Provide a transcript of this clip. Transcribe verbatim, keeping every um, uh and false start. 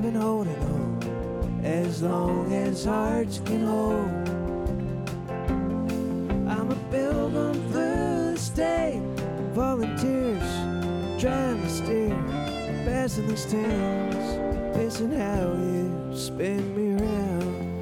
been holding on as long as hearts can hold. I'm a pilgrim through the state, volunteers trying to steer, passing these towns, missing how you spin me around.